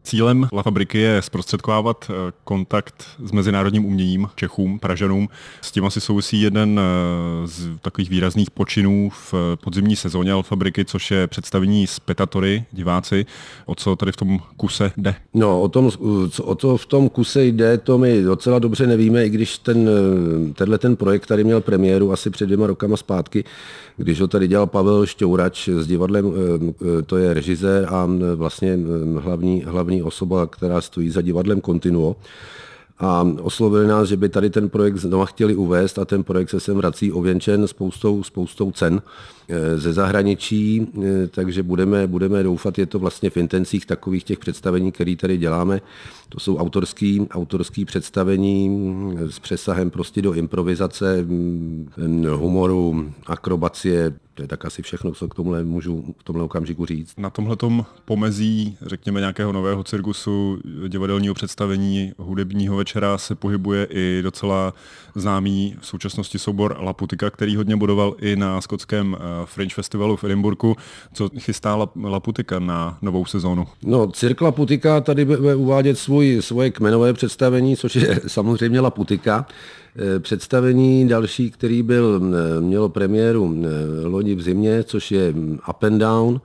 Cílem La Fabriky je zprostředkovávat kontakt s mezinárodním uměním Čechům, Pražanům. S tím asi souvisí jeden z takových výrazných počinů v podzimní sezóně La Fabriky, což je představení z Petatory, diváci. O co tady v tom kuse jde? No, o to v tom kuse jde, to my docela dobře nevíme, i když ten projekt tady měl premiéru asi před 2 rokama zpátky, když ho tady dělal Pavel Šťourač s divadlem, to je režisér a vlastně hlavní osoba, která stojí za divadlem Continuo. A oslovili nás, že by tady ten projekt znova chtěli uvést a ten projekt se sem vrací ověnčen spoustou cen ze zahraničí, takže budeme doufat, je to vlastně v intencích takových těch představení, které tady děláme. To jsou autorský představení s přesahem prostě do improvizace, humoru, akrobacie. To je tak asi všechno, co k tomuhle můžu v tomhle okamžiku říct. Na tomhletom pomezí, řekněme, nějakého nového cirkusu, divadelního představení, hudebního večera se pohybuje i docela známý v současnosti soubor Laputika, který hodně bodoval i na skotském Fringe Festivalu v Edinburghu. Co chystá Laputika na novou sezónu? No, Cirk Laputika tady bude uvádět svoje kmenové představení, což je samozřejmě Laputika. Představení další, který mělo premiéru loni v zimě, což je Up and Down.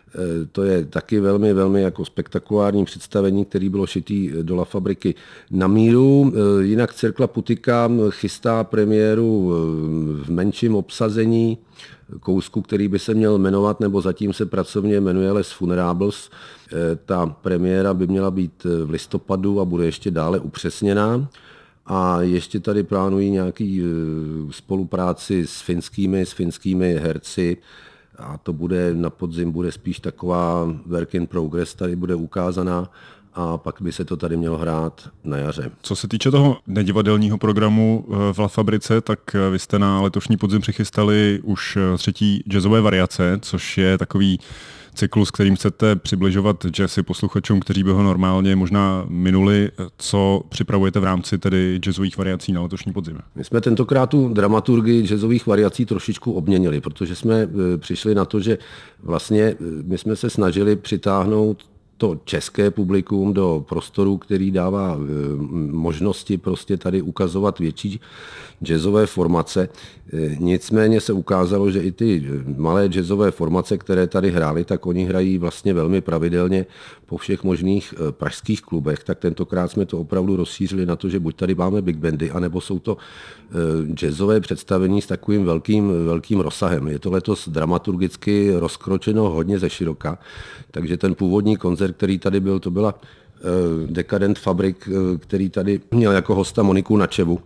To je taky velmi, velmi jako spektakulární představení, který bylo šitý do La Fabriky na míru. Jinak Cirk Laputika chystá premiéru v menším obsazení kousku, který by se měl jmenovat, nebo zatím se pracovně jmenuje Les Funerables. Ta premiéra by měla být v listopadu a bude ještě dále upřesněná. A ještě tady plánují nějaký spolupráci s finskými herci a to bude na podzim, bude spíš taková work in progress, tady bude ukázaná a pak by se to tady mělo hrát na jaře. Co se týče toho nedivadelního programu v La Fabrice, tak vy jste na letošní podzim přichystali už 3. jazzové variace, což je takový cyklus, kterým chcete přibližovat jazzy posluchačům, kteří by ho normálně možná minuli. Co připravujete v rámci tedy jazzových variací na letošní podzim? My jsme tentokrát tu dramaturgii jazzových variací trošičku obměnili, protože jsme přišli na to, že vlastně my jsme se snažili přitáhnout to české publikum do prostoru, který dává možnosti prostě tady ukazovat větší jazzové formace. Nicméně se ukázalo, že i ty malé jazzové formace, které tady hrály, tak oni hrají vlastně velmi pravidelně po všech možných pražských klubech. Tak tentokrát jsme to opravdu rozšířili na to, že buď tady máme big bandy, anebo jsou to jazzové představení s takovým velkým rozsahem. Je to letos dramaturgicky rozkročeno hodně ze široka, takže ten původní koncert, který tady byl, to byla Decadent Fabric, který tady měl jako hosta Moniku Načevu.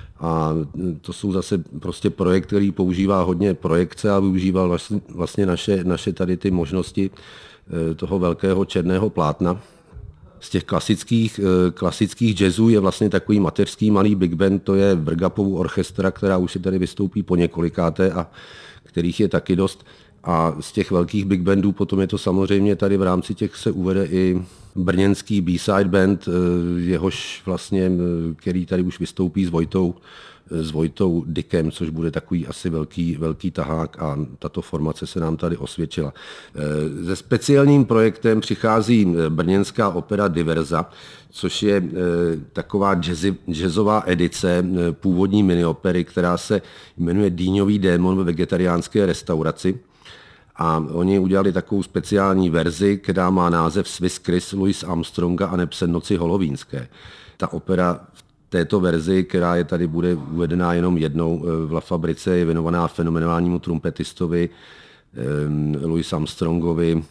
A to jsou zase prostě projekt, který používá hodně projekce a využíval vlastně naše tady ty možnosti toho velkého černého plátna. Z těch klasických jazzů je vlastně takový mateřský malý big band, to je Vrgapovu orchestra, která už si tady vystoupí po několikáté a kterých je taky dost. A z těch velkých big bandů potom je to samozřejmě tady v rámci těch se uvede i brněnský B-side band, jehož vlastně, který tady už vystoupí s Vojtou Dickem, což bude takový asi velký tahák a tato formace se nám tady osvědčila. Se speciálním projektem přichází brněnská opera Diverza, což je taková jazzová edice původní miniopery, která se jmenuje Dýňový démon ve vegetariánské restauraci. A oni udělali takovou speciální verzi, která má název Swiss Chris Louis Armstronga a Nepsen noci holovínské. Ta opera v této verzi, která je tady bude uvedená jenom jednou v La Fabrice, je věnovaná fenomenálnímu trumpetistovi Louis Armstrongovi.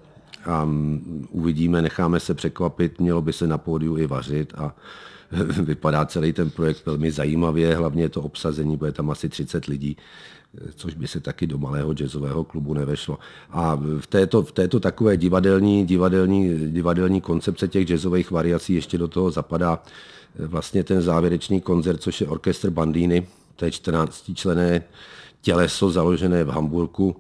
A uvidíme, necháme se překvapit, mělo by se na pódiu i vařit a vypadá celý ten projekt velmi zajímavě, hlavně je to obsazení, bude tam asi 30 lidí, což by se taky do malého jazzového klubu nevešlo. A v této takové divadelní koncepce těch jazzových variací ještě do toho zapadá vlastně ten závěrečný koncert, což je orchestr Bandini, to je 14členné těleso založené v Hamburku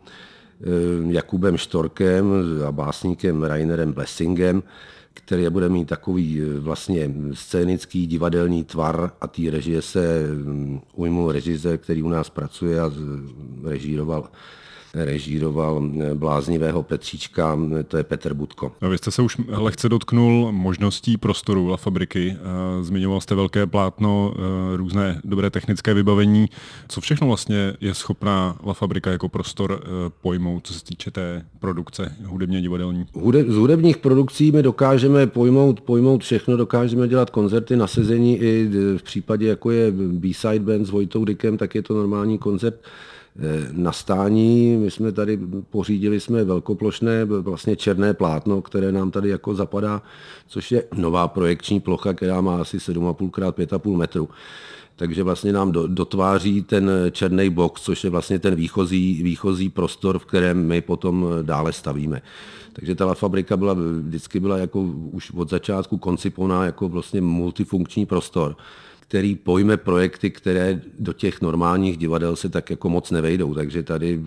Jakubem Štorkem a básníkem Rainerem Blessingem, který bude mít takový vlastně scénický divadelní tvar a té režie se ujmul režisér, který u nás pracuje a režíroval režíroval Bláznivého Petříčka, to je Petr Budko. No, vy jste se už lehce dotknul možností prostoru La Fabriky. Zmiňoval jste velké plátno, různé dobré technické vybavení. Co všechno vlastně je schopná La Fabrika jako prostor pojmout, co se týče té produkce hudebně divadelní? Z hudebních produkcí my dokážeme pojmout všechno, dokážeme dělat koncerty na sezení i v případě, jako je B-side band s Vojtou Dykem, tak je to normální koncert na stání. My jsme tady pořídili velkoplošné vlastně černé plátno, které nám tady jako zapadá, což je nová projekční plocha, která má asi 7,5 x 5,5 metru. Takže vlastně nám dotváří ten černý box, což je vlastně ten výchozí prostor, v kterém my potom dále stavíme. Takže ta La Fabrika vždycky byla jako už od začátku koncipovaná jako vlastně multifunkční prostor, který pojme projekty, které do těch normálních divadel se tak jako moc nevejdou. Takže tady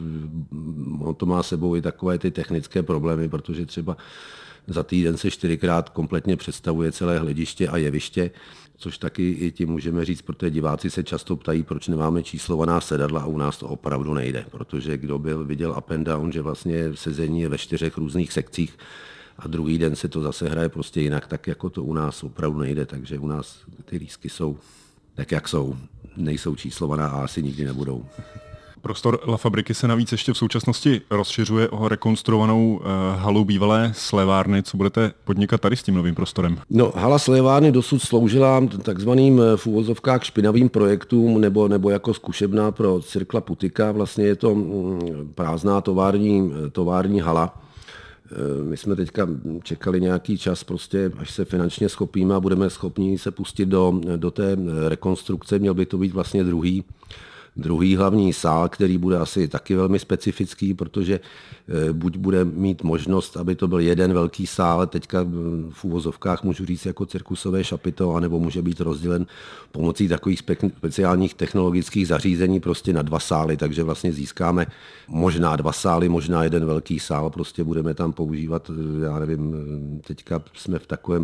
on to má sebou i takové ty technické problémy, protože třeba za týden se 4krát kompletně představuje celé hlediště a jeviště, což taky i tím můžeme říct, protože diváci se často ptají, proč nemáme číslovaná sedadla a u nás to opravdu nejde, protože kdo viděl Up and Down, že vlastně sezení je ve 4 různých sekcích a druhý den se to zase hraje prostě jinak, tak jako to u nás opravdu nejde, takže u nás ty lístky jsou tak, jak jsou, nejsou číslovaná a asi nikdy nebudou. Prostor La Fabriky se navíc ještě v současnosti rozšiřuje o rekonstruovanou halu bývalé slévárny. Co budete podnikat tady s tím novým prostorem? No, hala slévárny dosud sloužila takzvaným v úvozovkách špinavým projektům nebo jako zkušebna pro Cirkla Putika. Vlastně je to prázdná tovární hala. My jsme teďka čekali nějaký čas, prostě, až se finančně schopíme a budeme schopni se pustit do té rekonstrukce. Měl by to být vlastně druhý hlavní sál, který bude asi taky velmi specifický, protože buď bude mít možnost, aby to byl jeden velký sál, teďka v uvozovkách můžu říct jako cirkusové šapito, anebo může být rozdělen pomocí takových speciálních technologických zařízení prostě na 2 sály, takže vlastně získáme možná 2 sály, možná jeden velký sál, prostě budeme tam používat, já nevím, teďka jsme v takovém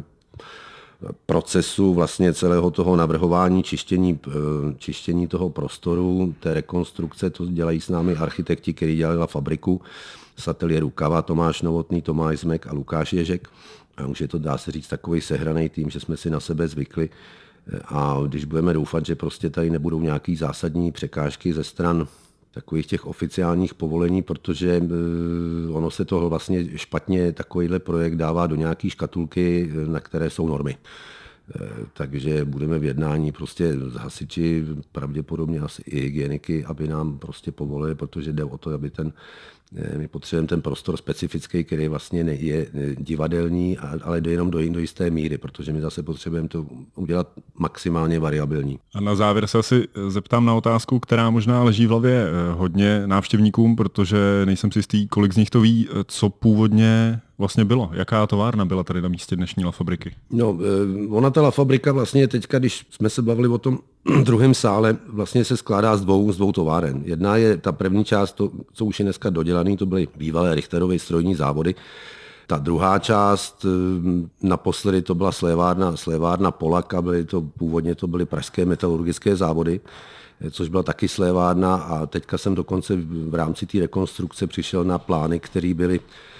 procesu vlastně celého toho navrhování, čištění toho prostoru, té rekonstrukce, to dělají s námi architekti, kteří dělali La Fabriku z ateliéru Kava, Tomáš Novotný, Tomáš Zmek a Lukáš Ježek. A už je to, dá se říct, takový sehraný tým, že jsme si na sebe zvykli. A když budeme doufat, že prostě tady nebudou nějaký zásadní překážky ze stran takových těch oficiálních povolení, protože ono se to vlastně špatně takovýhle projekt dává do nějaký škatulky, na které jsou normy. Takže budeme v jednání prostě s hasiči, pravděpodobně asi i hygieniky, aby nám prostě povolili, protože jde o to, aby my potřebujeme ten prostor specifický, který vlastně je divadelní, ale jde jenom do jisté míry, protože my zase potřebujeme to udělat maximálně variabilní. A na závěr se asi zeptám na otázku, která možná leží v hlavě hodně návštěvníkům, protože nejsem si jistý, kolik z nich to ví, co původně vlastně bylo. Jaká továrna byla tady na místě dnešní La Fabriky? No, ona ta La Fabrika vlastně teďka, když jsme se bavili o tom druhém sále, vlastně se skládá z dvou továren. Jedna je ta první část, to, co už je dneska dodělaný, to byly bývalé Richterovy strojní závody. Ta druhá část, naposledy to byla slévárna Polak a původně to byly pražské metalurgické závody, což byla taky slévárna a teďka jsem dokonce v rámci té rekonstrukce přišel na plány, které byly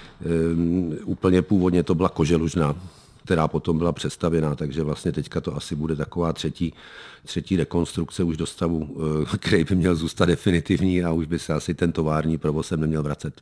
úplně původně, to byla Koželužna, která potom byla přestavěná, takže vlastně teďka to asi bude taková třetí rekonstrukce už do stavu, který by měl zůstat definitivní a už by se asi ten tovární provoz neměl vracet.